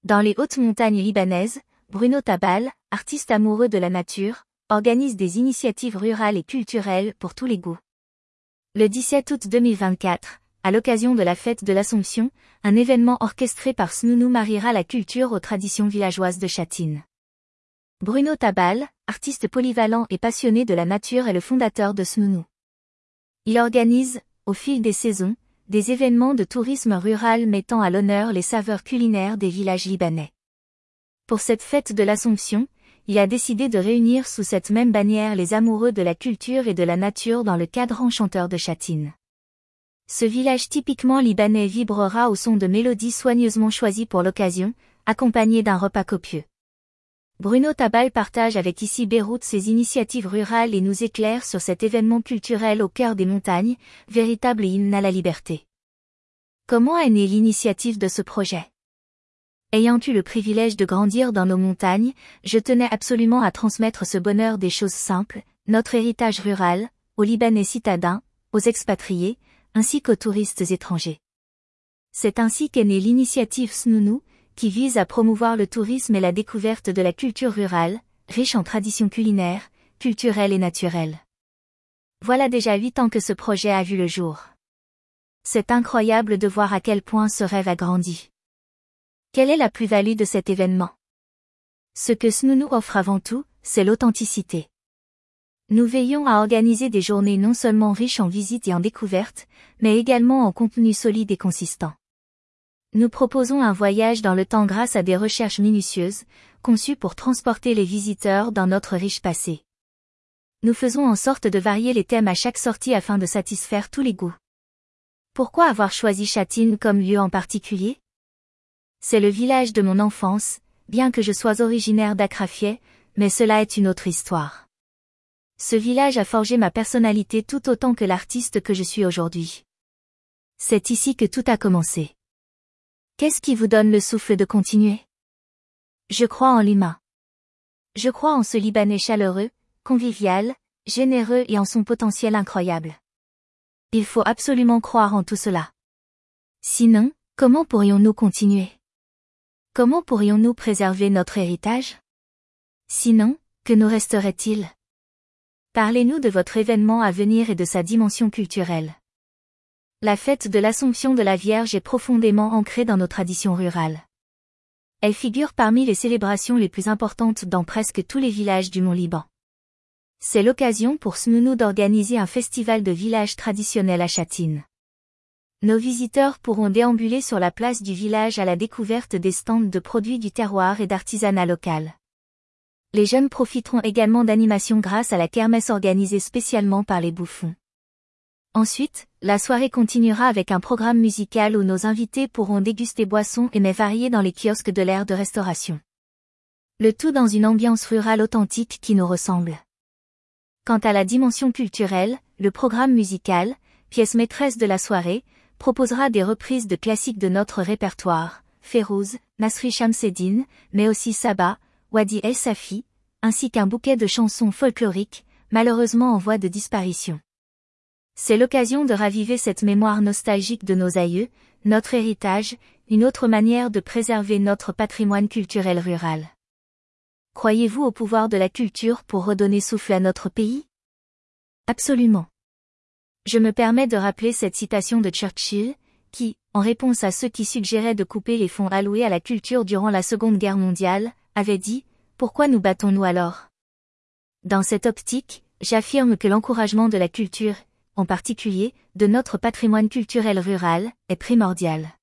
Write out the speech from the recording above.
Dans les hautes montagnes libanaises, Bruno Tabal, artiste amoureux de la nature, organise des initiatives rurales et culturelles pour tous les goûts. Le 17 août 2024, à l'occasion de la fête de l'Assomption, un événement orchestré par Snounou mariera la culture aux traditions villageoises de Châtine. Bruno Tabal, artiste polyvalent et passionné de la nature, est le fondateur de Snounou. Il organise, au fil des saisons, des événements de tourisme rural mettant à l'honneur les saveurs culinaires des villages libanais. Pour cette fête de l'Assomption, il a décidé de réunir sous cette même bannière les amoureux de la culture et de la nature dans le cadre enchanteur de Châtine. Ce village typiquement libanais vibrera au son de mélodies soigneusement choisies pour l'occasion, accompagnées d'un repas copieux. Bruno Tabal partage avec Ici Beyrouth ses initiatives rurales et nous éclaire sur cet événement culturel au cœur des montagnes, véritable hymne à la liberté. Comment est née l'initiative de ce projet ? Ayant eu le privilège de grandir dans nos montagnes, je tenais absolument à transmettre ce bonheur des choses simples, notre héritage rural, aux Libanais citadins, aux expatriés, ainsi qu'aux touristes étrangers. C'est ainsi qu'est née l'initiative Snounou, qui vise à promouvoir le tourisme et la découverte de la culture rurale, riche en traditions culinaires, culturelles et naturelles. Voilà déjà 8 ans que ce projet a vu le jour. C'est incroyable de voir à quel point ce rêve a grandi. Quelle est la plus-value de cet événement ? Ce que Snounou offre avant tout, c'est l'authenticité. Nous veillons à organiser des journées non seulement riches en visites et en découvertes, mais également en contenu solide et consistant. Nous proposons un voyage dans le temps grâce à des recherches minutieuses, conçues pour transporter les visiteurs dans notre riche passé. Nous faisons en sorte de varier les thèmes à chaque sortie afin de satisfaire tous les goûts. Pourquoi avoir choisi Châtine comme lieu en particulier ? C'est le village de mon enfance, bien que je sois originaire d'Akrafieh, mais cela est une autre histoire. Ce village a forgé ma personnalité tout autant que l'artiste que je suis aujourd'hui. C'est ici que tout a commencé. Qu'est-ce qui vous donne le souffle de continuer ? Je crois en l'humain. Je crois en ce Libanais chaleureux, convivial, généreux et en son potentiel incroyable. Il faut absolument croire en tout cela. Sinon, comment pourrions-nous continuer ? Comment pourrions-nous préserver notre héritage ? Sinon, que nous resterait-il ? Parlez-nous de votre événement à venir et de sa dimension culturelle. La fête de l'Assomption de la Vierge est profondément ancrée dans nos traditions rurales. Elle figure parmi les célébrations les plus importantes dans presque tous les villages du Mont-Liban. C'est l'occasion pour Snounou d'organiser un festival de villages traditionnels à Châtine. Nos visiteurs pourront déambuler sur la place du village à la découverte des stands de produits du terroir et d'artisanat local. Les jeunes profiteront également d'animations grâce à la kermesse organisée spécialement par les bouffons. Ensuite, la soirée continuera avec un programme musical où nos invités pourront déguster boissons et mets variés dans les kiosques de l'aire de restauration. Le tout dans une ambiance rurale authentique qui nous ressemble. Quant à la dimension culturelle, le programme musical, pièce maîtresse de la soirée, proposera des reprises de classiques de notre répertoire, Férouz, Nasri Shamseddine, mais aussi Saba, Wadi El Safi, ainsi qu'un bouquet de chansons folkloriques, malheureusement en voie de disparition. C'est l'occasion de raviver cette mémoire nostalgique de nos aïeux, notre héritage, une autre manière de préserver notre patrimoine culturel rural. Croyez-vous au pouvoir de la culture pour redonner souffle à notre pays ? Absolument. Je me permets de rappeler cette citation de Churchill, qui, en réponse à ceux qui suggéraient de couper les fonds alloués à la culture durant la Seconde Guerre mondiale, avait dit « Pourquoi nous battons-nous alors ?» Dans cette optique, j'affirme que l'encouragement de la culture, en particulier, de notre patrimoine culturel rural, est primordial.